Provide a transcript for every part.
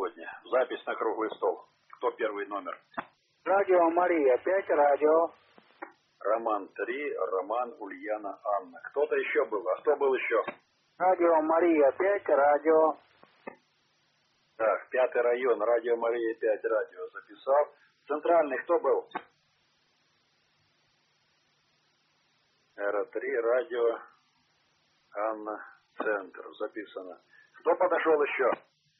сегодня. Запись на круглый стол. Кто первый номер? Радио Мария 5, радио. Роман 3, Роман, Ульяна, Анна. Кто-то еще был. А кто был еще? Радио Мария 5, радио. Так, 5-й район, Радио Мария 5, радио записал. Центральный кто был? Р3, радио, Анна, центр, записано. Кто подошел еще?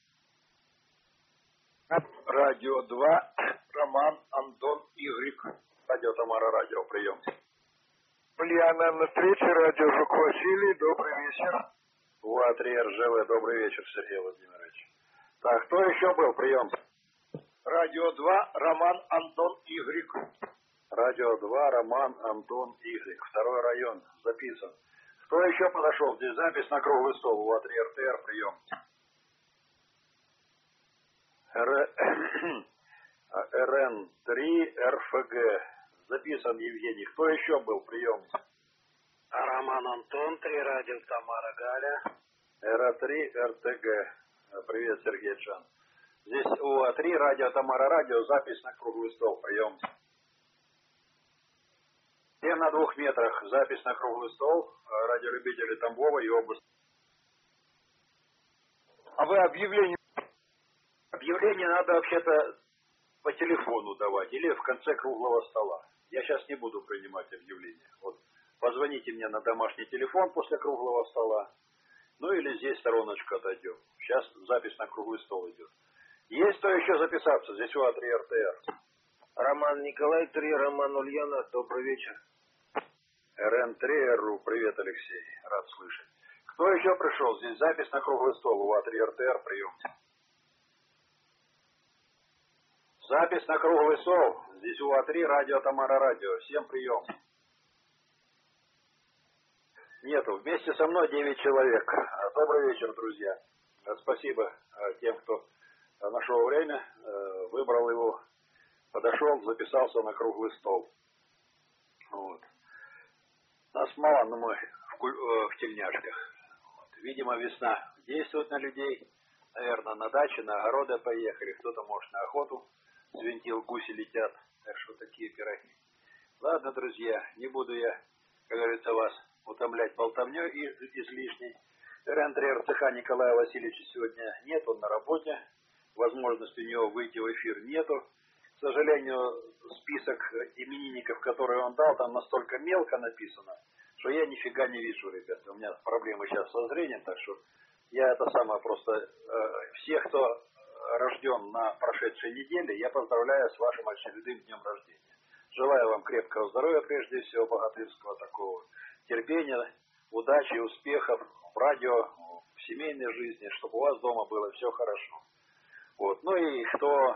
Радио 2, Роман, Антон, Игорь. Радио Тамара, радио, прием. Ульяна на 3, радио Жук Василий, добрый вечер. УА3 РЖВ, добрый вечер, Сергей Владимирович. Так, кто еще был, прием? Радио 2, Роман, Антон, Игорь. Радио 2, Роман, Антон, Игорь. 2-й район, записан. Кто еще подошел? Здесь запись на круглый стол. УА3 РТР, прием. РН3 РФГ. Записан Евгений. Кто еще был? Прием. Роман Антон, 3, радио Тамара Галя. РА3 РТГ. Привет, Сергей Джан. Здесь УА3, радио Тамара, радио, запись на круглый стол. Прием. 7 на 2 метрах. Запись на круглый стол. Радиолюбители Тамбова и область. А вы объявление? Объявление надо вообще-то по телефону давать или в конце круглого стола. Я сейчас не буду принимать объявления. Вот позвоните мне на домашний телефон после круглого стола. Ну или здесь стороночку отойдем. Сейчас запись на круглый стол идет. Есть кто еще записаться? Здесь УА3 РТР. Роман Николай 3, Роман Ульяна, добрый вечер. РН3 РУ. Привет, Алексей. Рад слышать. Кто еще пришел? Здесь запись на круглый стол. УА3 РТР. Прием. Запись на круглый стол. Здесь УА3, радио Тамара, радио. Всем прием. Нету. Вместе со мной 9 человек. Добрый вечер, друзья. Спасибо тем, кто нашел время, выбрал его, подошел, записался на круглый стол. Вот. Нас мало, но мы в тельняшках. Вот. Видимо, весна действует на людей. Наверное, на даче, на огороды поехали. Кто-то, может, на охоту свинтил, гуси летят. Так что такие пироги. Ладно, друзья, не буду я, как говорится, вас утомлять болтовней излишней. РН3 РЦХ Николая Васильевича сегодня нет, он на работе. Возможности у него выйти в эфир нету. К сожалению, список именинников, которые он дал, там настолько мелко написано, что я нифига не вижу, ребята. У меня проблемы сейчас со зрением, так что я это самое просто... всех, кто рожден на прошедшей неделе, я поздравляю с вашим очередным днем рождения. Желаю вам крепкого здоровья, прежде всего, богатырского такого, терпения, удачи, успехов в радио, в семейной жизни, чтобы у вас дома было все хорошо. Вот. Ну и кто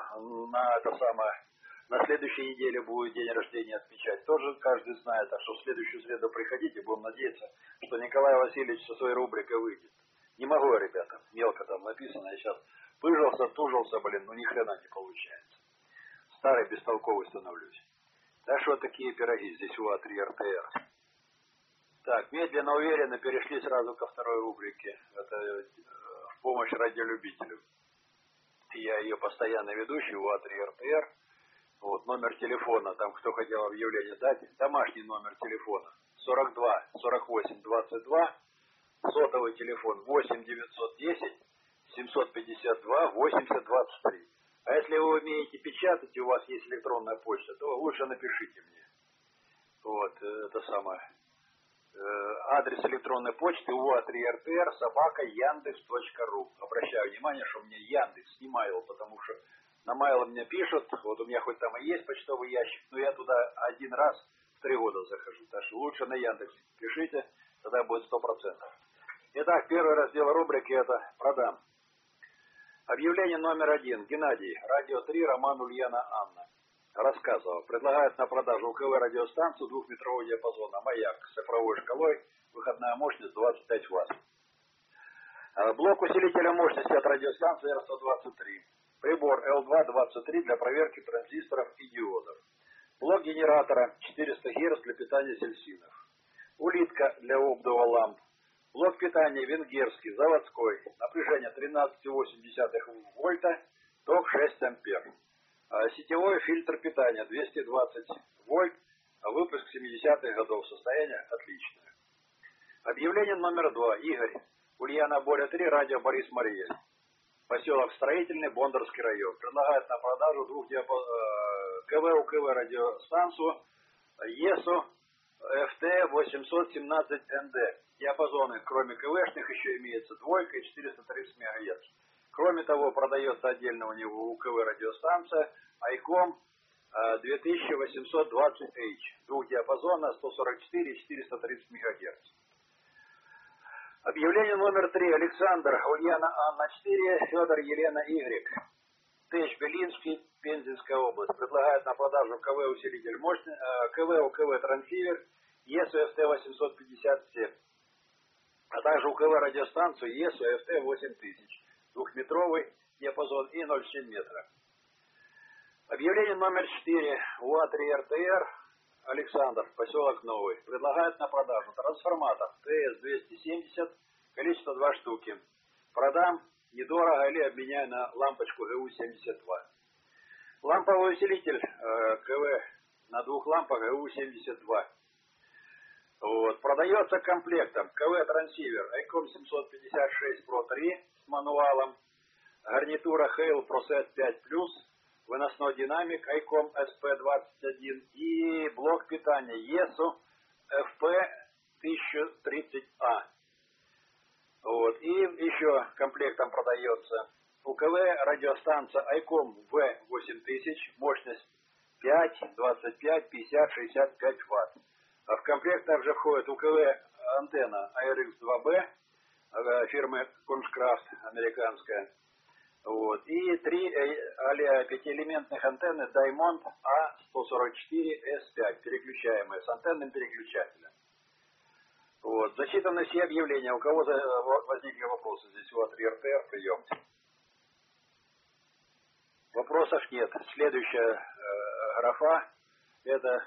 на следующей неделе будет день рождения отмечать, тоже каждый знает. Так что в следующую среду приходите, будем надеяться, что Николай Васильевич со своей рубрикой выйдет. Не могу, ребята, мелко там написано, я сейчас пыжился, тужился, но ни хрена не получается. Старый, бестолковый становлюсь. Так что такие пироги, здесь УА3 РТР. Так, медленно, уверенно перешли сразу ко второй рубрике. Это в помощь радиолюбителю. Я ее постоянно ведущий, УА3 РТР. Вот, номер телефона, там кто хотел объявление дать, домашний номер телефона 42 48 22, сотовый телефон 8 910 752 80 23. А если вы умеете печатать, и у вас есть электронная почта, то лучше напишите мне. Вот, это самое. Адрес электронной почты УА3РТР @yandex.ru. Обращаю внимание, что мне Яндекс не Mail, потому что на Mail мне пишут, вот у меня хоть там и есть почтовый ящик, но я туда один раз в 3 года захожу. Так что лучше на Яндекс пишите, тогда будет 100%. Итак, первый раздел рубрики это «Продам». Объявление номер 1. Геннадий. Радио 3, Роман, Ульяна, Анна. Рассказывал. Предлагают на продажу УКВ радиостанцию 2-метрового диапазона «Маяк» с цифровой шкалой, выходная мощность 25 Вт. Блок усилителя мощности от радиостанции R123. Прибор L223 для проверки транзисторов и диодов. Блок генератора 400 Гц для питания сельсинов. Улитка для оптового ламп. Блок питания венгерский, заводской. Напряжение 13,8 вольта. ток 6 ампер. Сетевой фильтр питания 220 вольт, выпуск 70-х годов, состояние отличное. Объявление номер 2. Игорь. Ульяна Боря 3, радио Борис Мария. Поселок Строительный, Бондарский район. Предлагает на продажу КВ-УКВ радиостанцию ЕСУ FT817ND. Диапазоны, кроме КВшных, еще имеется двойка и 430 МГц. Кроме того, продается отдельно у него УКВ радиостанция ICOM 2820H. Двухдиапазона 144 и 430 МГц. Объявление номер 3. Александр, Ульяна Анна 4, Федор Елена Y. Тэч Белинский, Пензенская область. Предлагает на продажу КВ-усилитель мощный, КВ-УКВ трансивер ЕСУ FT857. А также УКВ радиостанцию ЕСУ FT8000. Двухметровый диапазон и 0,7 метра. Объявление номер 4. УА-3РТР. Александр, поселок Новый. Предлагает на продажу трансформатор ТС-270, количество 2 штуки. Продам недорого или обменяю на лампочку ГУ-72. Ламповый усилитель КВ на 2 лампах ГУ-72. Вот. Продается комплектом КВ-трансивер ICOM 756 Pro 3 с мануалом, гарнитура Hale ProSet 5+, выносной динамик ICOM SP21 и блок питания ESU FP1030A. Вот. И еще комплектом продается УКВ радиостанция ICOM V8000, мощность 5, 25, 50, 65 Вт. А в комплект также входит УКВ антенна ARX2B фирмы Kunstkraft американская. Вот. И 3 5-элементных антенны Diamond A144S5, переключаемые, с антенным переключателем. Вот. Зачитаны все объявления. У кого возникли вопросы? Здесь у АТРТР приемте. Вопросов нет. Следующая графа — это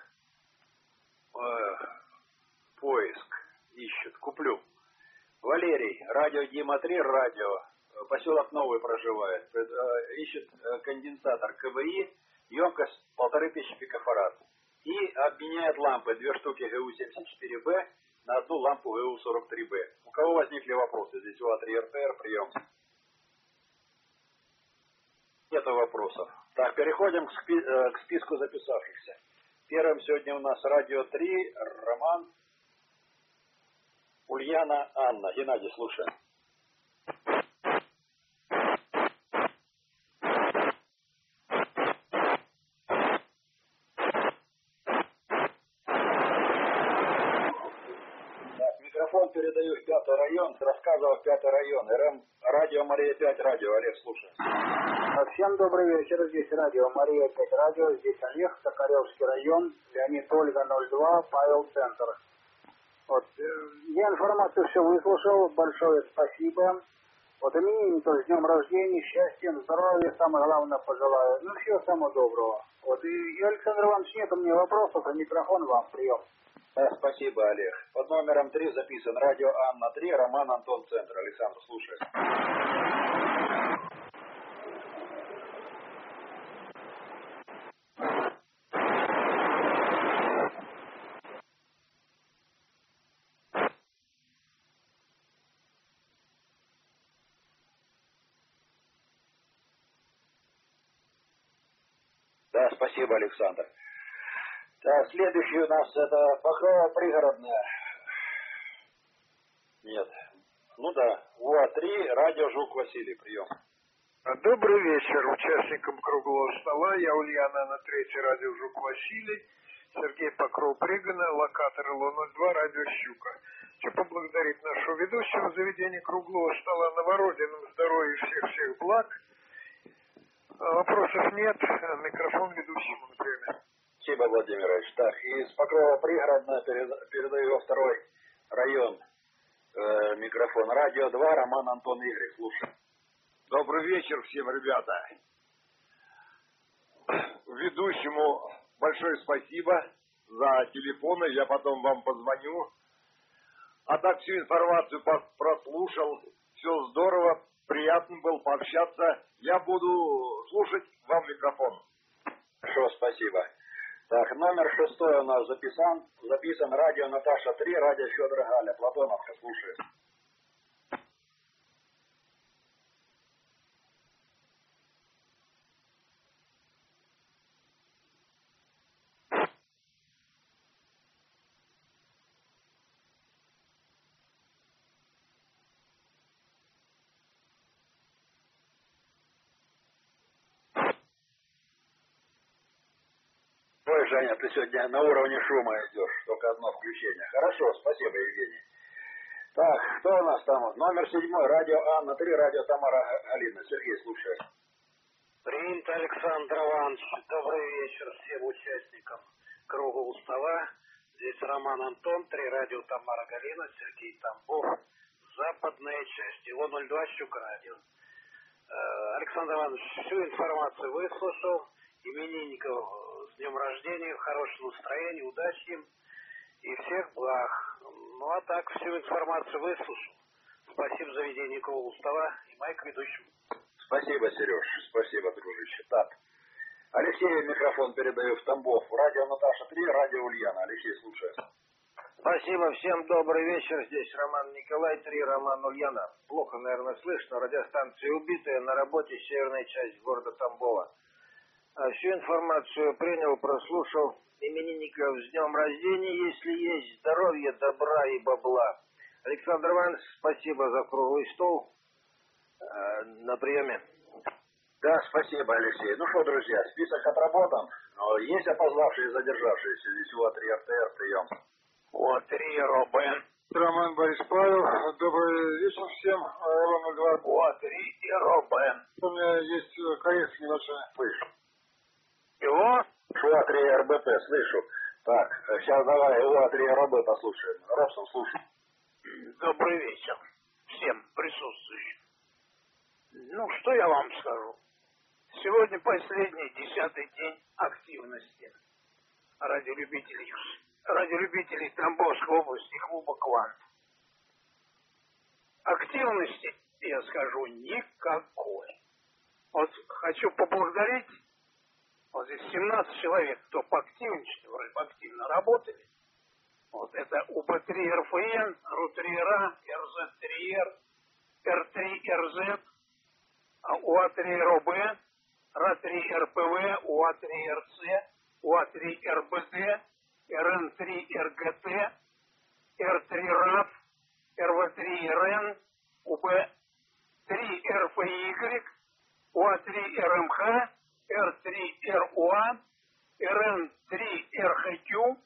поиск. Ищет. Куплю. Валерий. Радио Дима 3, радио. Поселок Новый проживает. Ищет конденсатор КВИ, емкость 1500 пикофарад. И обменяет лампы 2 штуки ГУ-74Б на 1 лампу ГУ-43Б. У кого возникли вопросы? Здесь у АТРТР прием. Нет вопросов. Так, переходим к списку записавшихся. Первым сегодня у нас радио 3, Роман, Ульяна, Анна. Геннадий, слушаем. Передаю в 5-й район, рассказывал 5-й район, РМ, радио Мария 5, радио, Олег, слушай. Всем добрый вечер, здесь радио Мария 5, радио, здесь Олег, Токаревский район, Леонид Ольга 02, Павел Центр. Вот, я информацию все выслушал, большое спасибо. Вот именинников с днем рождения, счастья, здоровья, самое главное пожелаю. Ну, всего самого доброго. Вот, и Александр Иванович, нет у меня вопросов, а микрофон вам, прием. Да, спасибо, Олег. Под номером 3 записан радио Анна 3, Роман, Антон, Центр. Александр, слушай. Да, спасибо, Александр. Так, следующий у нас это Покрова пригородная. Нет. Ну да, УА-3, радио Жук Василий, прием. Добрый вечер участникам круглого стола. Я Ульяна на 3, радио Жук Василий. Сергей Покров Пригана, локатор ЛО-02, радио Щука. Хочу поблагодарить нашего ведущего заведения круглого стола Новородиным, здоровья и всех благ. Вопросов нет. Микрофон ведущему, например. Спасибо, Владимирович. Так, из Покрова пригородная передаю во 2-й район микрофон. Радио 2, Роман, Антон, Игорь, слушай. Добрый вечер всем, ребята. Ведущему большое спасибо за телефоны, я потом вам позвоню. А так всю информацию прослушал, все здорово, приятно было пообщаться. Я буду вам микрофон. Хорошо, спасибо. Так, номер 6 у нас записан радио Наташа 3, радио Федора Галя. Платоновка, слушает. Ой, Женя, ты сегодня на уровне шума идешь. Только одно включение. Хорошо, спасибо, Евгений. Так, кто у нас там? Номер 7, радио Анна 3, радио Тамара Галина. Сергей, слушает. Принято, Александр Иванович. Добрый вечер всем участникам круглого стола. Здесь Роман Антон, 3 радио Тамара Галина, Сергей Тамбов. Западная часть. Его 02 Щука радио. Александр Иванович, всю информацию выслушал. Именинников с днем рождения, хорошего настроения, удачи им и всех благ. Ну а так, всю информацию выслушал. Спасибо за ведение круглого стола и майк ведущим. Спасибо, Сереж. Спасибо, дружище. Так, Алексею микрофон передаю в Тамбов. Радио Наташа 3, радио Ульяна. Алексей, слушает. Спасибо, всем добрый вечер. Здесь Роман Николай 3, Роман Ульяна. Плохо, наверное, слышно. Радиостанция убитая, на работе северная часть города Тамбова. Всю информацию принял, прослушал. Именинников с днем рождения, если есть здоровье, добра и бабла. Александр Иванович, спасибо за круглый стол. На приеме. Да, спасибо, Алексей. Ну что, друзья, список отработан. Но есть опоздавшие и задержавшиеся. Здесь УА-3 РТР, прием. УА-3 РОБ. Роман Борис Павел, добрый вечер всем. Роман 2. УА-3 РОБ. У меня есть коррекция небольшая. Слышу. Чего? УА-3 РБП, слышу. Так, сейчас давай УА-3 РБ послушаем. Робсон, слушай. Добрый вечер всем присутствующим. Ну, что я вам скажу? Сегодня последний 10-й день активности радиолюбителей Тамбовской области клуба «Квант». Активности, я скажу, никакой. Вот хочу поблагодарить вот здесь 17 человек, кто поактивничали, активно работали. Вот это УБ3РФН, РУ3РА, РЗ3Р, Р3РЗ, УА3РОБ, РА3РПВ, УА3РЦ, УА3РБД, РН3РГТ, Р3РАФ, РВ3РН, УБ3РФY, УА3РМХ, Р3РУА, РН3РХК,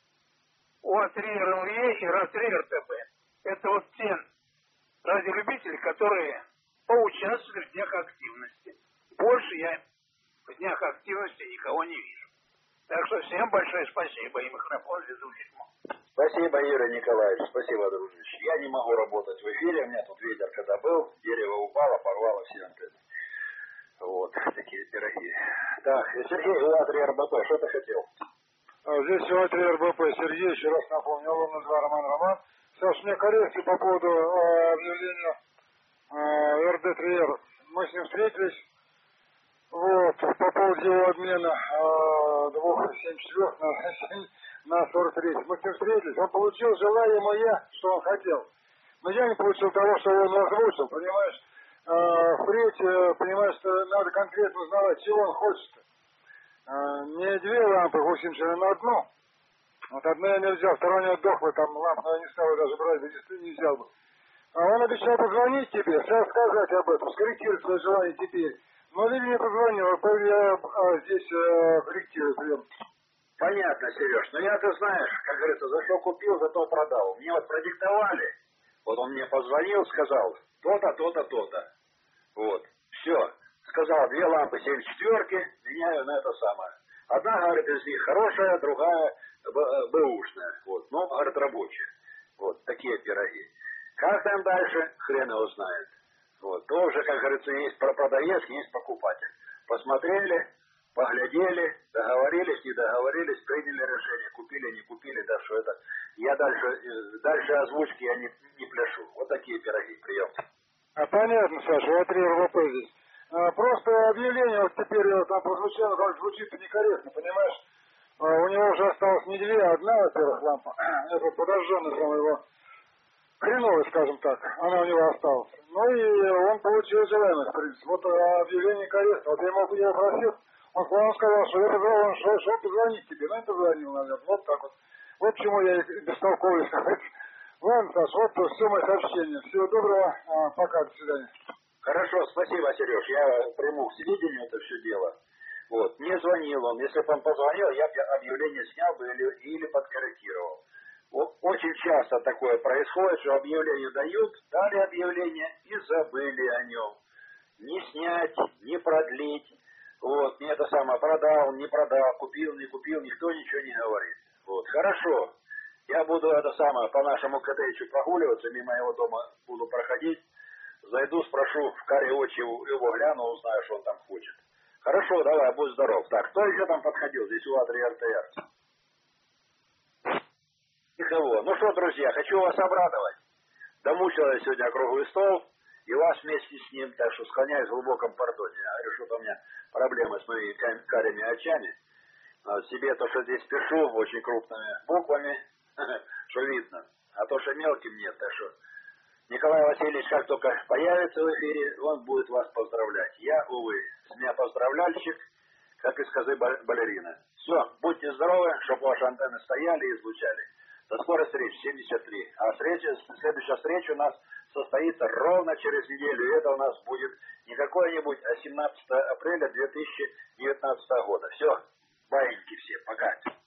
УА3РЛЕ и РА3РТБ. Это вот те радиолюбители, которые поучаствовали в днях активности. Больше я в днях активности никого не вижу. Так что всем большое спасибо и микрофон ведущему. Спасибо, Юрий Николаевич, спасибо, дружище. Я не могу работать в эфире, у меня тут ветер когда был, дерево упало, порвало все антенны. Вот, такие пироги. Так, Сергей, УА-3 РБП, что ты хотел? Здесь УА-3 РБП. Сергей, еще раз напомню, ровно 2, Роман. Саш, у меня коррекции по поводу объявления РД3Р. Мы с ним встретились. Вот, по поводу его обмена 274 на 43. Мы с ним встретились. Он получил желаемое, что он хотел. Но я не получил того, что он озвучил, понимаешь? Впредь, понимаешь, что надо конкретно узнавать, чего он хочет. Не 2 лампы 80, а на одну. Вот одну я не взял, вторую не отдохла, там лампу я не стал даже брать, если не взял бы. А он обещал позвонить тебе, сейчас сказать об этом, скорректировать свое желание теперь. Но ты мне позвонил, я здесь корректирую прием. Понятно, Сереж, но я, ты знаешь, как говорится, за что купил, за то продал. Мне вот продиктовали, вот он мне позвонил, сказал, то-то, то-то, то-то. Вот, все. Сказал, 2 лампы 74-ки, меняю на это самое. Одна, говорит, из них хорошая, другая бэушная. Вот, но, говорит, рабочая. Вот, такие пироги. Как там дальше, хрен его знает. Вот, тоже, как говорится, есть продавец, есть покупатель. Посмотрели, поглядели, договорились, не договорились, приняли решение, купили, не купили, да, что это. Я дальше озвучки я не пляшу. Вот такие пироги, прием. Понятно, Саша, УА-3 РВП здесь. Просто объявление вот теперь вот, там прозвучало, как звучит некорректно, понимаешь? У него уже осталось не две, а одна, во-первых, лампа. Это подожженная самая его хреновая, скажем так. Она у него осталась. Ну и он получил желаемое, в принципе. Вот объявление корректно. Вот я ему его просил, он сказал, что я позвонил, он шел позвонить тебе. Ну, я позвонил, наверное. Вот так вот. Вот почему я их бестолковый сказать. Ладно, Саш, вот все мои сообщения. Всего доброго. Пока, до свидания. Хорошо, спасибо, Сереж. Я приму к сведению это все дело. Вот. Мне звонил он. Если бы он позвонил, я бы объявление снял бы или подкорректировал. Вот. Очень часто такое происходит, что объявление дают, дали объявление и забыли о нем. Не снять, не продлить. Вот. Не это самое, продал, не продал, купил, не купил, никто ничего не говорит. Вот. Хорошо. Я буду это самое по нашему коттеджу прогуливаться, мимо его дома буду проходить. Зайду, спрошу в карие очи его гляну, узнаю, что он там хочет. Хорошо, давай, будь здоров. Так, кто еще там подходил? Здесь у Адри РТР. Никого. Ну что, друзья, хочу вас обрадовать. Домучил я сегодня круглый стол, и вас вместе с ним, так что склоняюсь в глубоком пардоне. Я говорю, что у меня проблемы с моими карими очами. Себе то, что здесь пишу очень крупными буквами, что видно. А то, что мелким нет, так что Николай Васильевич, как только появится в эфире, он будет вас поздравлять. Я, увы, с меня поздравляльщик, как из козы балерина. Все, будьте здоровы, чтобы ваши антенны стояли и излучали. До скорой встречи, 73. А следующая встреча у нас состоится ровно через неделю. И это у нас будет не какое-нибудь, а 17 апреля 2019 года. Все, баиньки все, пока.